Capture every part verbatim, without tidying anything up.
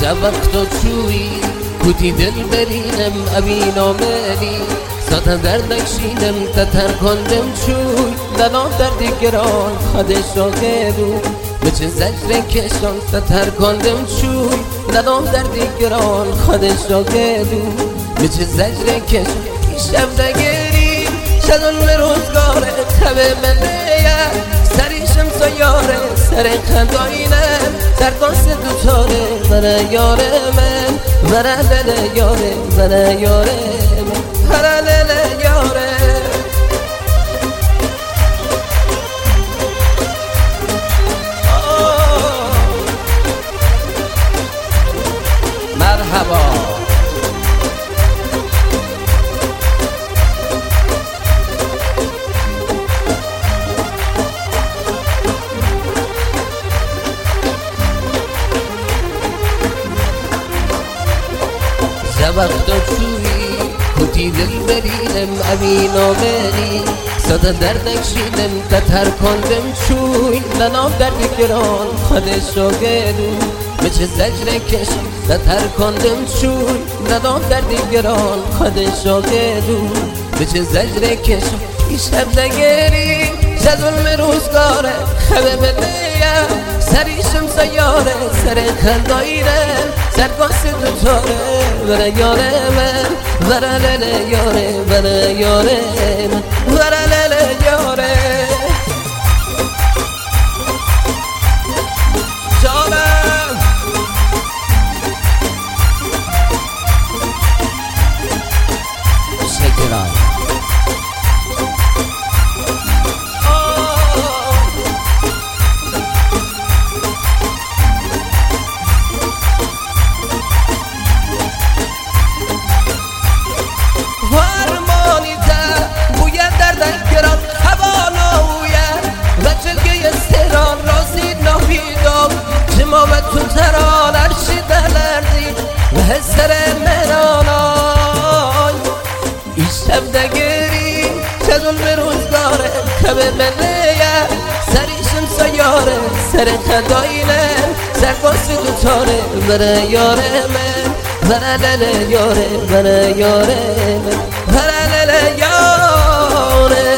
وقت و چوی کوتی دل برینم ابینا ملی ساتا دردکشیدم تتر کندم چوی دلام دردی گران خودش را گرو بچه زجر کشان تتر کندم چوی دلام دردی گران خودش را گرو بچه زجر کشان شب دگری شدون به روزگاره تبه منه سریشم سیاره سر خنداینم سرکاس دوچاره وره یاره من وره لله یاره وره یاره من وره لله یاره مرحبا وقت چوی کوتی دل برینم امینا بری ساده دردکشیدم تتر کندم چوی لنام درد گران خودش را گرو بچه زجر کش تتر کندم چوی لنام درد گران خودش را گرو بچه زجر کش این شب نگری چه ظلم روزگاره خبه بلیم سریشم سیاره سر خنداییرم سرکاس دوچاره وره یاره من وره لله یاره وره یاره من وره لله یاره جانم شکران تو تران عرشی دلردی و حسر منانای این شب دگری چه ظلم روزگاره کبه منیه سریشم سیاره سر خداینم سرکاس دوچاره وره یاره من وره لله یاره وره یاره من وره لله یاره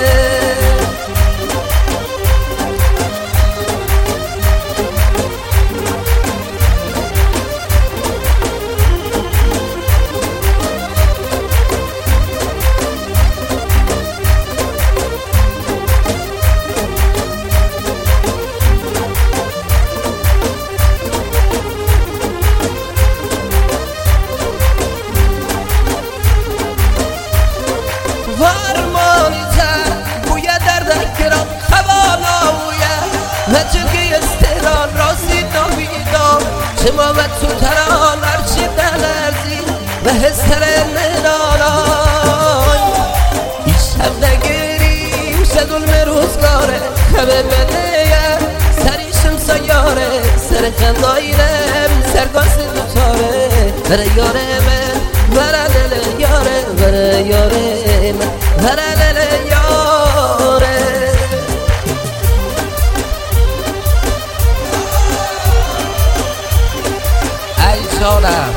نچگی استران راستی نامیدام شمامت تو تران عرشی دلرزی و حسر منانای این شب نگیریم شدون روزگاره خبه منیم سریشم سیاره سر خنداییرم سرکاس دوچاره وره یاره من وره لله یاره وره یاره من وره لله یاره جانم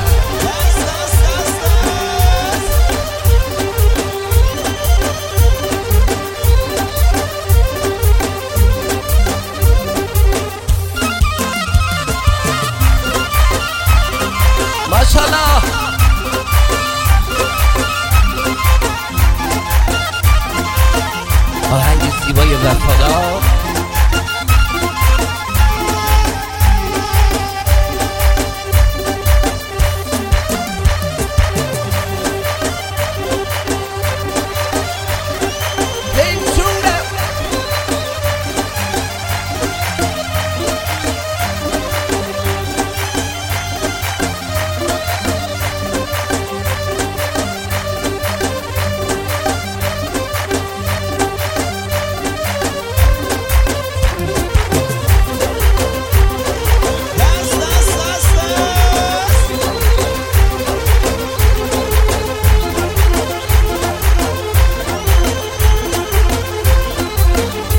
ماشاءالله آهنگ زیبای وفادار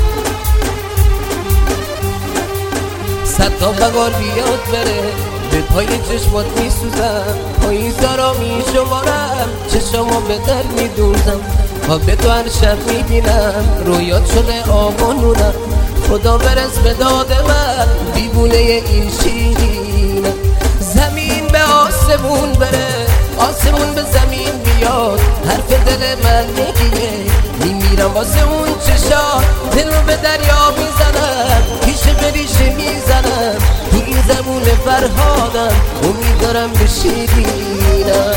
صد تا بگار بیاد بره به پای چشمات میسوزم، پاییزارا میشمارم، چشمو به در میدوزم، خواب تو هر شب میبینم، رویات شده آب و نونم. خدا برس به داد من، دیوونه این شیرینم. زمین به آسمون بره، آسمون به زمین بیاد، حرف دل من یکیه، میمیرم واسه اون چشات. دلو به دریا میزنم، پیش به ریشه میزنم، تو این زمون فرهادم، امید دارم به شیرینم.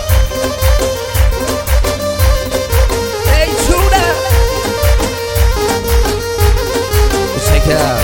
ای چونه شکر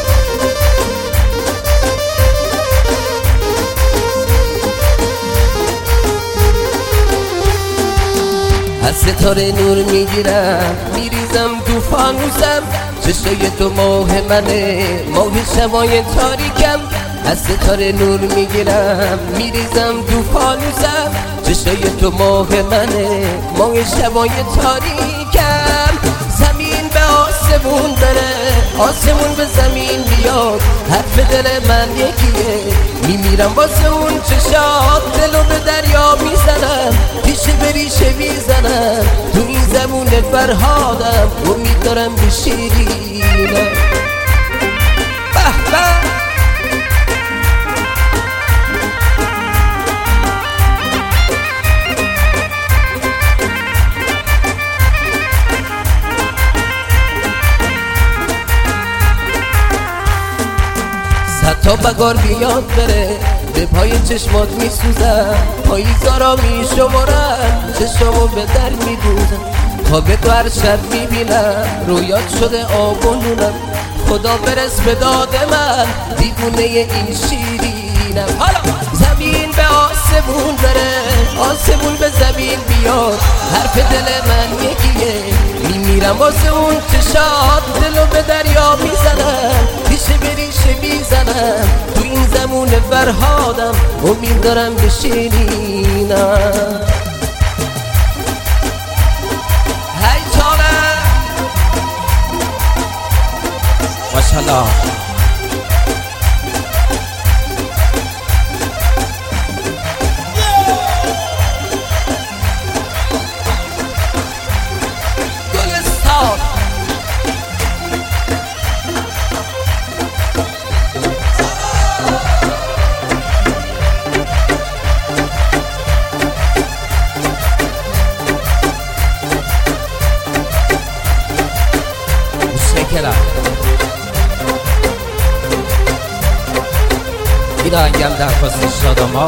از ستاره نور میگیرم، میریزم تو فانوسم، چشای تو ماه منه، ماه شبای تاریکم. از ستاره نور میگیرم، میریزم تو فانوسم، چشای تو ماه منه، ماه شبای تاریکم. زمین به آسمون بره، آسمون به زمین بیاد، حرف دل من یکیه، میمیرم واسه اون چشات. دلو به دریا میزنم، پیش به ریشه میزنم، تو این زمون فرهادم، امید دارم به شیرینم. به به تا بگار بیاد بره، به پای چشمات میسوزم، پاییزارا میشمارم، چشمو به در میدوزم، خواب تو هر شب میبینم، رویات شده آب و نونم. خدا برس به داد من، دیوونه این شیرینم. حالا زمین به آسمون بره، آسمون به زمین بیاد، حرف دل من یکیه، میمیرم واسه اون چشات. دلو به دریا میزنم، پیش به ریشه میزنم، تو این زمون فرهادم، امید دارم به شیرینم. هی چانه ماشالله. این آهنگم درخواست شادما.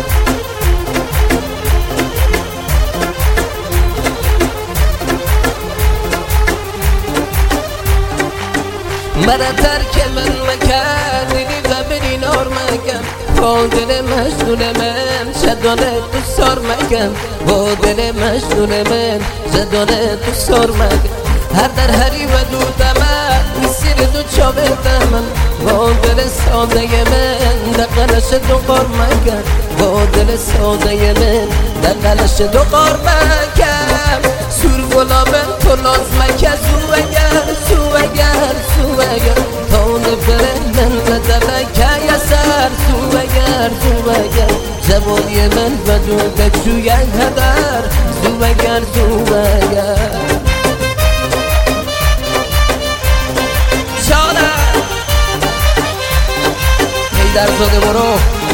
من ترک من مکن، و بری نار مگم، با دل مجنون من، شدانه تو سار مگم، با دل مجنون من، شدانه تو سار مگم. هر در هری و دودم میسیر دو چاوه دمم، با دل ساده من، دقلش دو قار مگم، با دل ساده من، دقلش دو قار مگم. سور گلابم تو ناز مکه، زو اگر زو اگر زو اگر، تا نفره من بدل که یسر، زو اگر زو اگر، جوانی من و دودک جوی هدر، زو اگر زو اگر. در زاده برو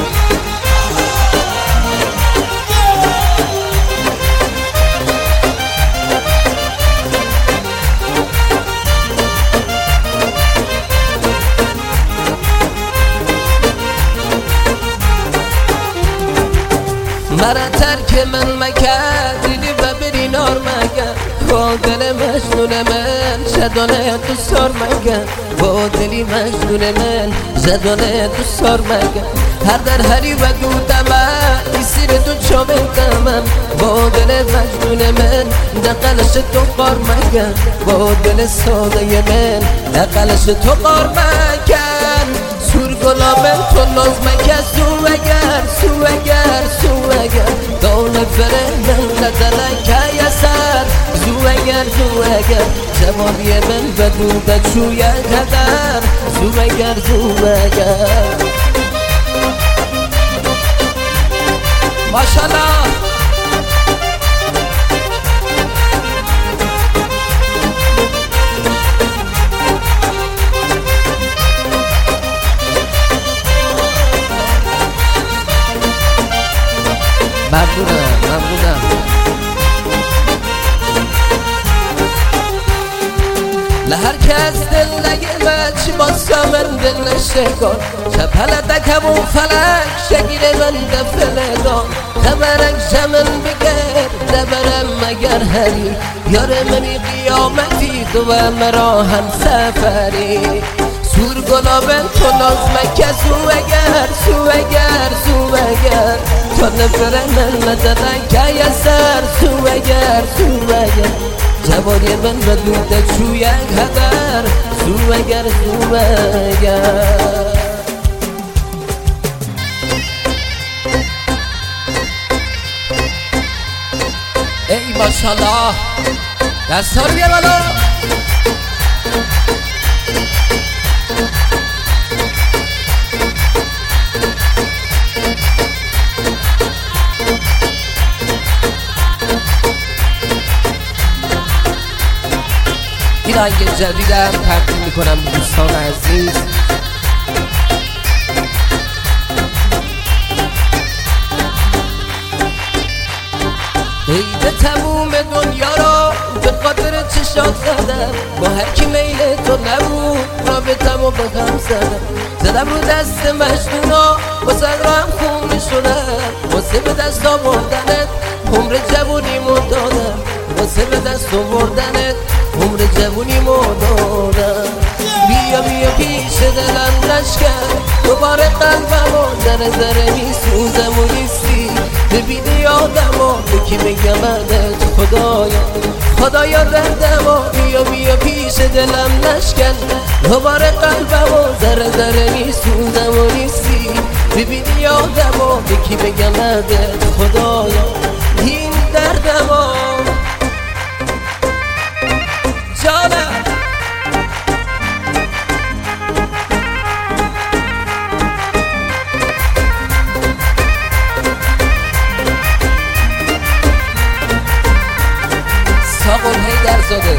مرا ترک من مکرد، دیدی و بری نار مگم، با دل مجنون من، شدانه تو سار مگم، با دلی مجنون من، شدانه تو سار مگم. هر در هری و دودم میسیر تو چاوه دمم، با دل مجنون من، دقلش تو قار مگم، با دل ساده من، دقلش تو قار مگم. سور گلابم تو ناز مگه، سو اگر سو اگر سو اگر، دانه فره من ندنه که یسر، سو اگر سو اگر، جوانی من و دودت شوی قدر، سو اگر سو اگر. ماشاءالله. ممنونم ممنونم. لهر کس دل نگیمه چی باسا من دل نشکن چپل دکم و فلک شگیر من دفلدان خبرک زمن بگر دبرم مگر هری یار منی قیامتی تو و مرا هم سفری سور گلابن تو نازمک سو اگر سو اگر سو اگر تو نفر من ندرن که یسر سو اگر سو اگر جواری من بدوده چو یک هدر سو اگر سو اگر. ای ماشاءالله دست ها رو بیار بالا. این آهنگ جدیدم تقدیم میکنم دوستان عزیز. ای به تموم دنیا را به خاطر چشات زدم با هر کی میل تو نبود رابطمو به غم زدم زدم رو دست مجنونا واسه را هم خون شدم واسه به دست آوردنت عمر جوونیمو دادم واسه به دست آوردنت عمر جوونیمو دادم. بیا بیا پیش دلم نشکن دوباره قلبمو ذره ذره میسوزم و نیستی ببینی یادمو یکی بگم ازت خدایا خدایا دردمو بیا بیا پیش دلم نشکن دوباره قلبمو ذره ذره میسوزم و نیستی ببینی یادمو یکی بگم ازت خدایا این دردمو جانم. ساقل حیدر زاده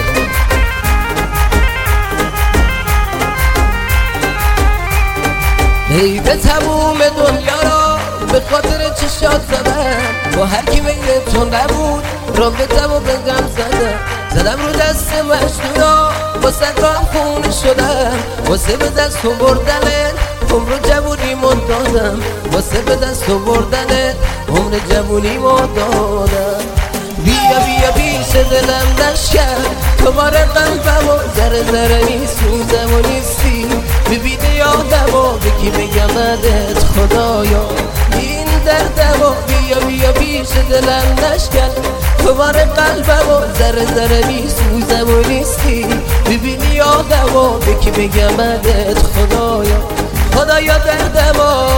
ای به تموم دنیا را به خاطر چشات زدم با هر کی میل تو نبود رابطمو به غم زدم زدم رو دست مجنونا واسه رام خون شدم واسه به دست تو بردنت عمر جوونیمو دادم واسه به دست تو بردنت عمر جوونیمو دادم. بیا بیا پیش دلم نشکن دوباره قلبمو ذره ذره میسوزم و نیستی ببینی یادمو بگی بگم ازت خدایا این دردمو بیا بیا پیش دلم نشکن دوباره قلبمو ذره ذره میسوزم و نیستی ببینی یادمو بگی بگم ازت خدایا خدایا دردمو.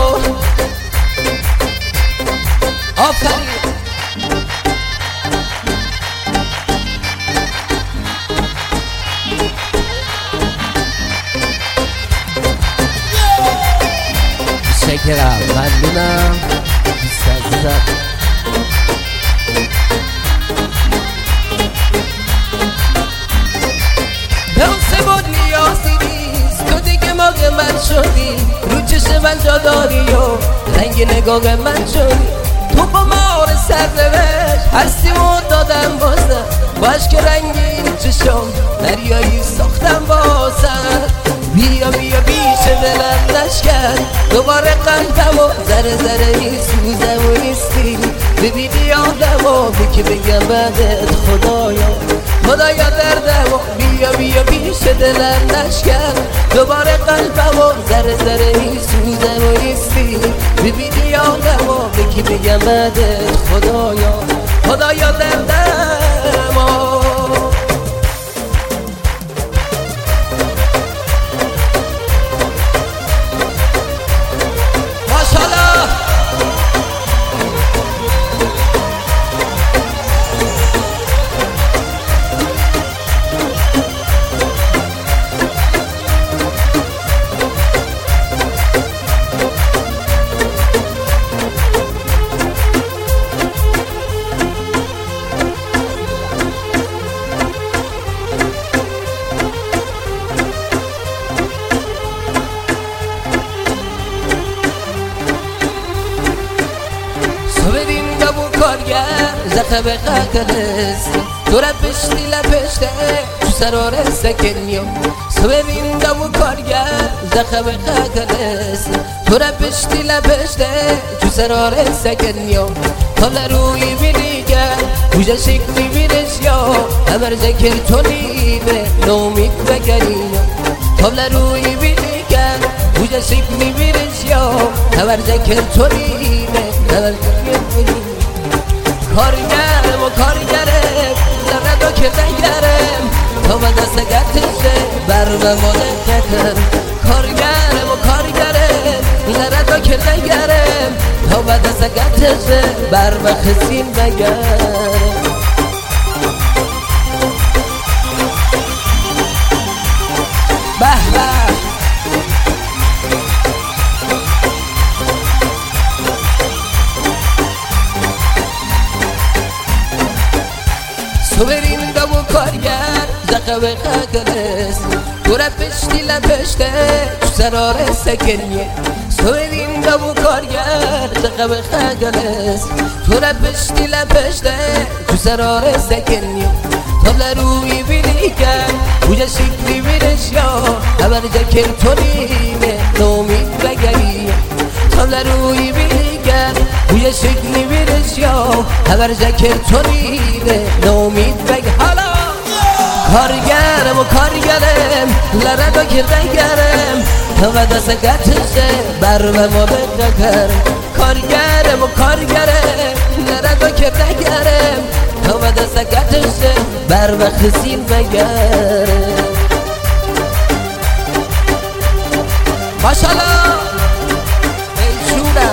آفرین. شکرم ممنونم بیست عزیزم. به اون سه بود نیازی نیست تو دیگه موقع من شدی رو چشم من جا داری و رنگ نگاه من شدی تو با مار سرنوشت هستیمو دادم بازم باش که رنگین چشم دریایی ساختم بازم. بیا بیا پیش دلم نشکن دوباره قلبمو ذره ذره میسوزم و نیستی ببینی یادمو بگی بگم ازت خدایا خدایا دردمو بیا بیا پیش دلم نشکن دوباره قلبمو ذره ذره میسوزم و نیستی ببینی یادمو بگی بگم ازت خدایا خدایا دردمو. زخم قاقلس تو رپشتی لپشته تو سرار سکنیو سویرین دو کارگر زخم قاقلس تو رپشتی لپشته تو سرار سکنیو حالا روی میریگر بوجه شکلی میرش یا امر ذکر تو نیمه نومید بگرینو حالا روی میریگر بوجه شکلی میرش یا امر ذکر تو نیمه امر ذکر بگرینو کارگرم و کارگرم لردو که نگرم تا به دست گتشه بر به ماله قطر کارگرم و کارگرم لردو که نگرم تا به دست گتشه بر به خسین بگرم به به تو بریم دو کارگر زقب قاقلس تو رپشتی لپشته تو سرار سکنیه تو بریم دو کارگر زقب قاقلس تو رپشتی لپشته تو سرار سکنیه تابل روی بیلی کن بوجه شکلی بیرش یا خبر جکر تو نیمه نومید بگریه تابل روی بیلی کن بوجه شکلی بیرش یا خبر جکر تو نیمه نومید بگریه حالا کارگرم و کارگرم لردو که نگرم تا و دست گتشه بر و مبقه کرم کارگرم و کارگرم لردو که نگرم تا و دست گتشه بر و خسین بگرم ماشالله ای شورم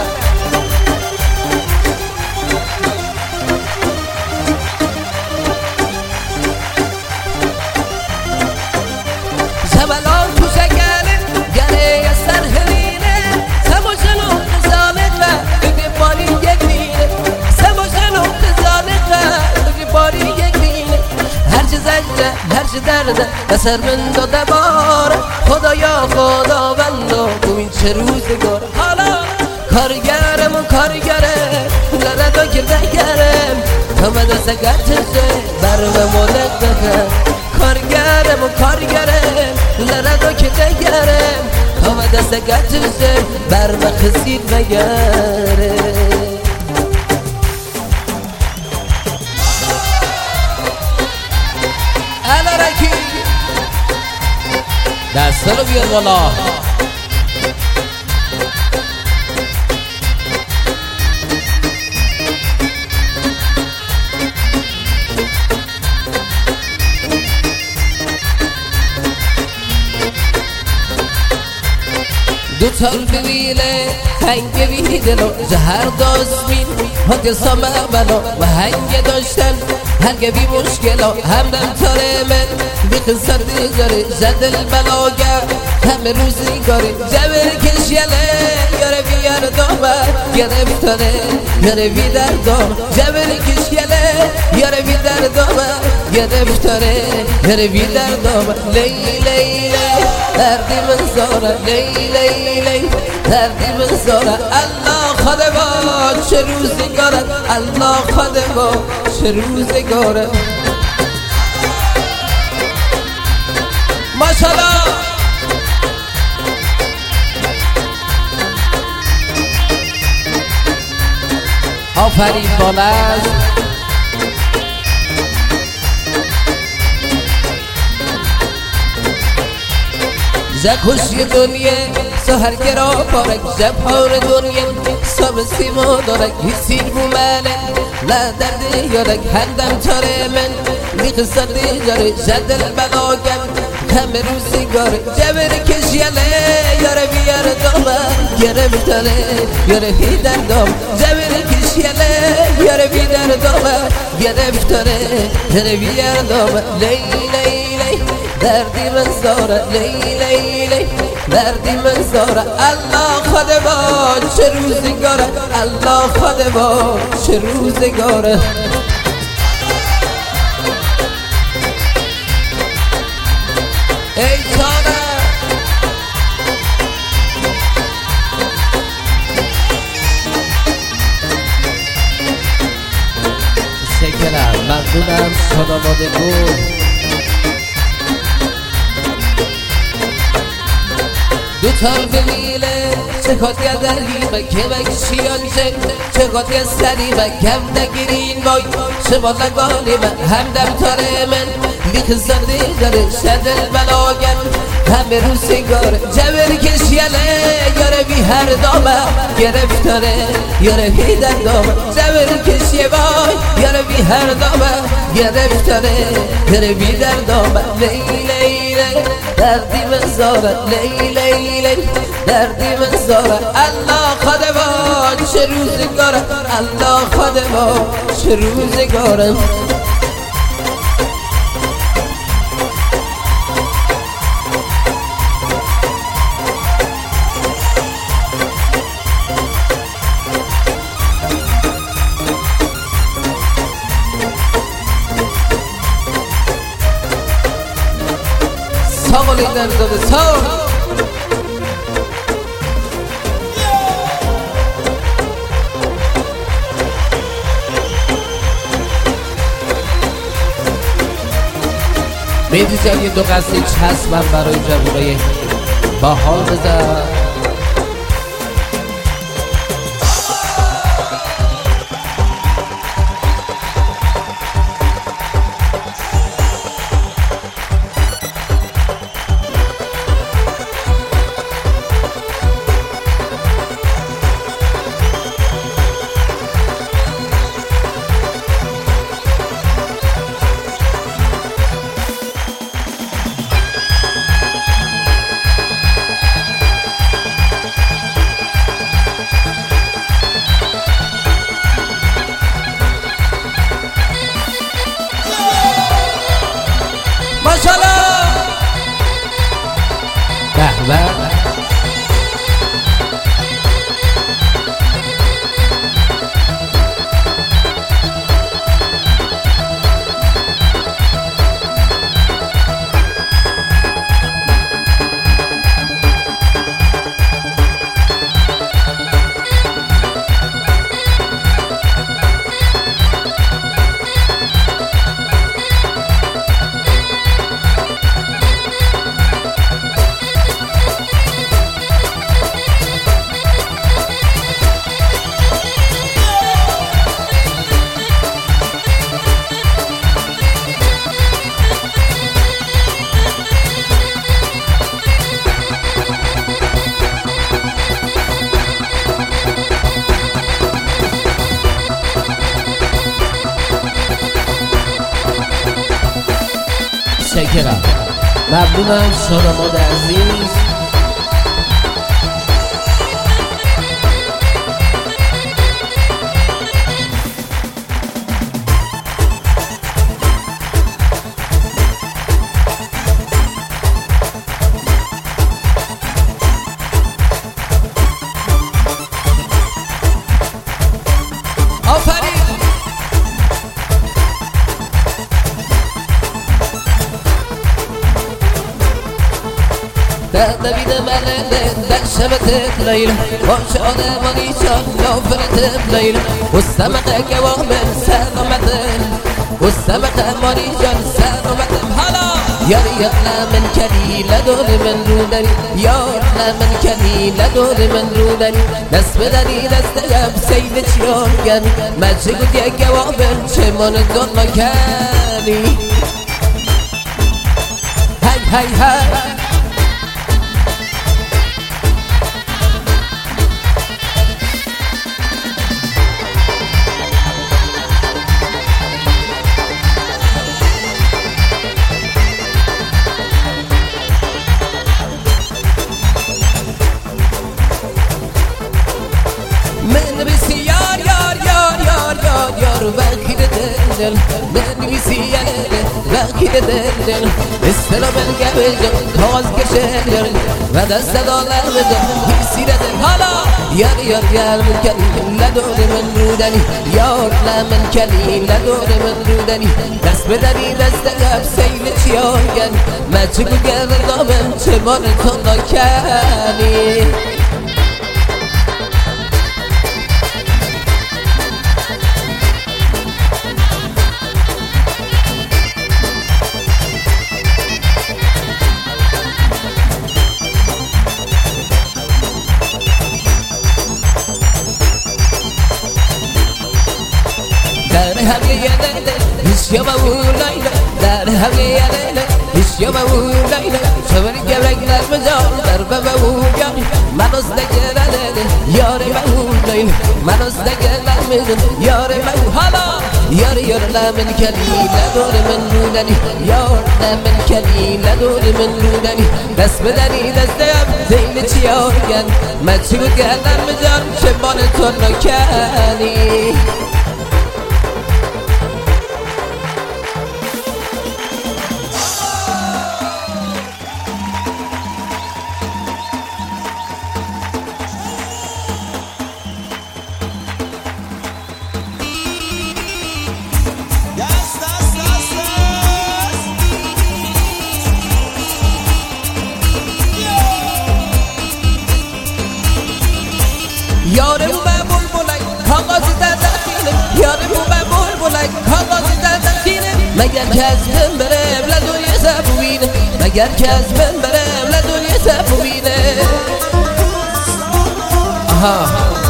زبلان تو شکرم گره سر هرینه سموشنو خزانت و بگی باری یک مینه سموشنو خزانت و بگی باری یک مینه هرچی زجره هرچی درده بسر من داده باره خدایا خدا بندو تو این چه روزگار حالا کارگرم و کارگرم لردو کرده گرم تا به دست گتشه بر و مولد بکرم کارگرم و کارگرم لردو که نگرم تا به دست گتشه بر و خسین بگرم الا رکی دسته رو بیار بالا دو تال بویله هنگ ویدلو زهر دازمین هاتی سامه بلا و هنگ داشتن هنگ بی مشکلا همدم تاره من بی خسر دیگاره زدل بلاگر همه روزی گاره جبر کشیله یاره بیار دامر یاره بیتاره یاره بی در دام جبر کشیله یاره بی در دامر یاره بیتاره یاره بی در دام لی لی لی دردی من زاره لی لی لی دردی من زاره الله خدا با چه روزگاره الله خدا با چه روزگاره ماشالله آفرین بالز زکوشی دنیا سهرگرا پارک زپار دنیا سب سیما دارک هیسیر بومنه لدرد یارک هندم تاره من میخسر دیجاره جدل بلاگم همه روزی گاره جبر کشیله یاره بیار دامن یاره بیتاره یاره هیدر دام جبر کشیله یاره بیدر دامن یاره بیتاره یاره بیار دامن لی لی لی دردی من زاره لی لی لی دردی من زاره الله خدا با چه روزگاره الله خدا با چه روزگاره ای تانه دو تار بمیله چه کات گردری که بکشیان چه چه کات گستری و کم نگیرین وای چه با لگانی و هم دم تاره من لیخ زرده داره شدل بلاگن همه رو سیگار جبر کشیله یاره بی هر دامه گرفتاره یاره بی در دامه جبر کشیه وای یاره بی هر دامه گرفتاره یاره بی در دامه لیله لیله دردی مزاره لیله لیله دردی مزاره الله خدمات چه روزگاره الله خدمات چه روزگاره ساقلی در داده ساق میدی جان یه دو قصه چسبم برای جوونای با حال بزن ماشاءالله به به شکرم ممنونم شادماد عزیز آفرین دوید ملنده در شبت لیل باش آدمانی چان لافرت لیل استمق قوامل سلامتن استمق مانی جان سلامتن حالا یار یار من کلی لدور من رو داری یار من کلی لدور من رو داری دست بداری دست گم سیل چیان گم مجه گودی قوامل چه من دون کنی هی هی هی من بسی یار یار یار یار یار یار وکیل دل من بسی یار وکیل دل استلا من گویجم کاز کشل و دست دالر بدم بسی دل حالا یار یار یار من کلی لدور من رودنی یار من کلی لدور من رودنی دست بدنی دست گب سیل چیاگن مچگو گردامم چه مال تو نکنی لیله هیچ مولانا در همه لیله هیچ مولانا شبر گرگ در مجال در بمولانا منوز نگرده یار مولانا منوز نگرده یار مو حالا یار یار لمن کلی ندور من رودنی یار لمن کلی ندور من رودنی دست بدنی دستم زین چیارگن من چی بود گردم مجال شبان تو نکنی یارم با بلبلک کاغذی در دستینم یارم با بلبلک کاغذی در دستینم مگر که از من برم لدنیا سبوینم مگر که از من برم لدنیا سبوینم آها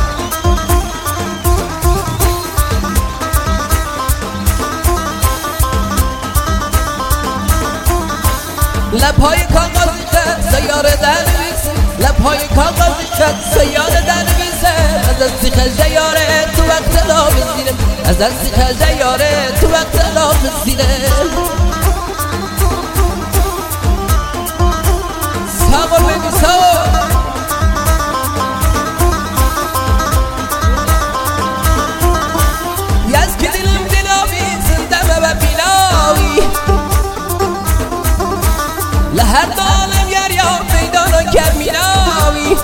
لبهای کاغذی خط سیاره در نویسم لبهای کاغذی خط سیاره در نویسم از از سیخ جیاره تو وقت لا بزیرم از از سیخ جیاره تو وقت لا بزیرم ساقل بگی ساقل یز که دلم دلاوی زندم و بیناوی لهر دالم یریام میدانا کرمیناوی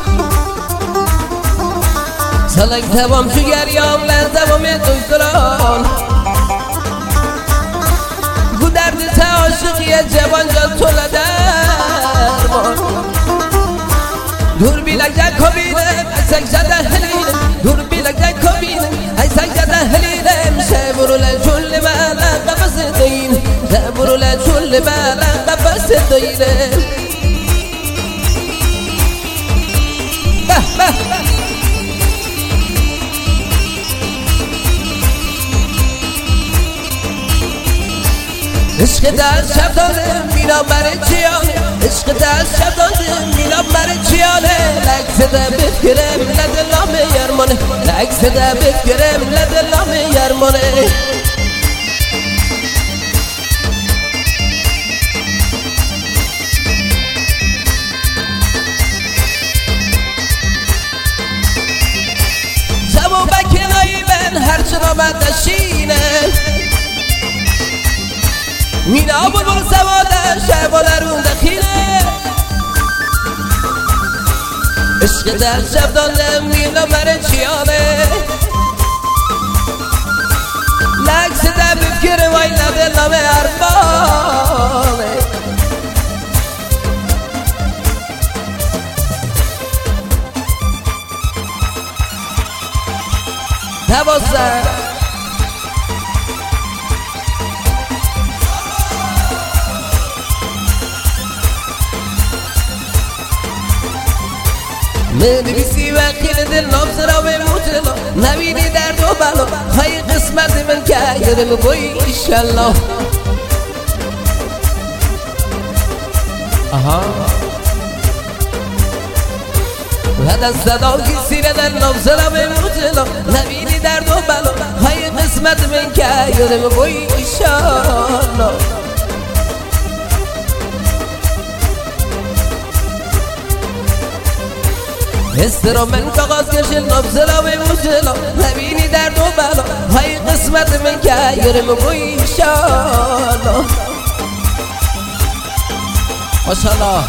سالک تمام شو یریام لنزمام دوزران گو درد تعاشقی جوان جان تو لدرمان دور بیلک جک کبینم ایسک جده هلینم دور بیلک جک کبینم ایسک جده هلینم شبرو لجل ملق قفص دین شبرو لجل ملق قفص دینم عشق دست شب دادم مینا برای چیانه عشق دست شب دادم مینا برای چیانه لکس ده بفکرم لدلام یرمانه لکس ده بفکرم لدلام یرمانه جواب کنایی من هرچنا من دشینه مینا بلبل سواده شباله رون دخینه عشق در شب دادم مینا برای چیانه لکس ده بفکر وای لده نامه اربانه دوازده نویسی وقیل دل نابزرا به موتلا نبینی درد و بلا های قسمت من که یادم بایی ایشالله آها بعد از صدا کسی را در نابزرا به موتلا نبینی درد و بلا های قسمت من که یادم بایی ایشالله استرا من کاغذ کشل نبزلا به موجلا نبینی درد و بلا های قسمت من که یارم بوی ایشالله ماشالله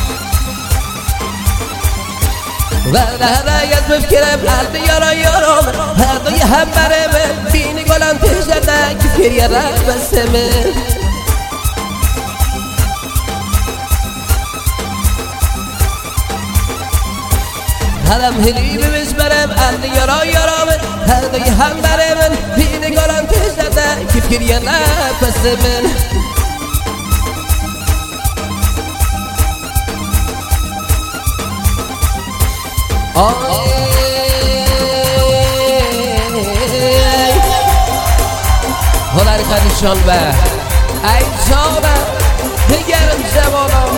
وله هره یز بفکرم هر یارا یارام هر دوی هم بره من بینی گلم پیش درده که گریه را بسته من هرم هلی ببش برم اهل یارا یارا من هر دوی هم بره من بینی گلم پیش درده که گریه را بسته من خلیشان به ای جانم دگرم جوانم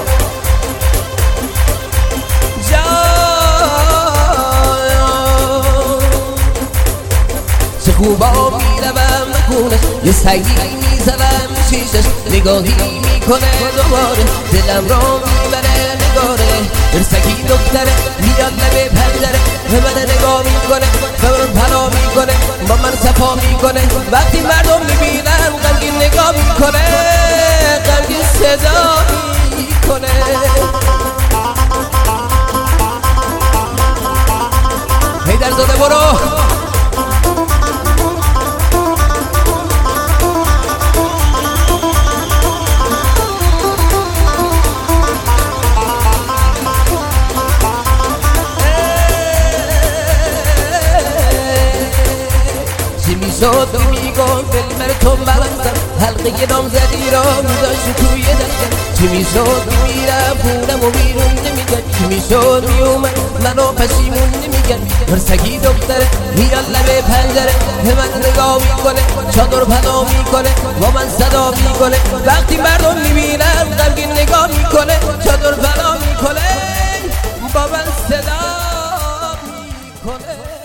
چه خوبا میروم نکونش یه سگی میزنم شیشش نگاهی میکنه دوباره دلم رو میبره نگاره ارسکی دختره میاد لبه پنجره به من نگاه میکنه به من پناه میکنه با من صفا میکنه وقتی مردم میبینم غمگین نگاه میکنه غمگین صدا میکنه حیدر زاده برو میشد میگم فیلم تو بلندم حلقه نامزدی را میذاشت توی دستم چی میشد میرم خونم و بیرون نمیگن چی میشد میومد منو پشیمون نمیگن ورسگی دختره میاد لبه پنجره به من نگاه میکنه چادر پناه میکنه با من صدا میکنه وقتی مردم میبینن غمگین نگاه میکنه چادر پناه میکنه با من صدا میکنه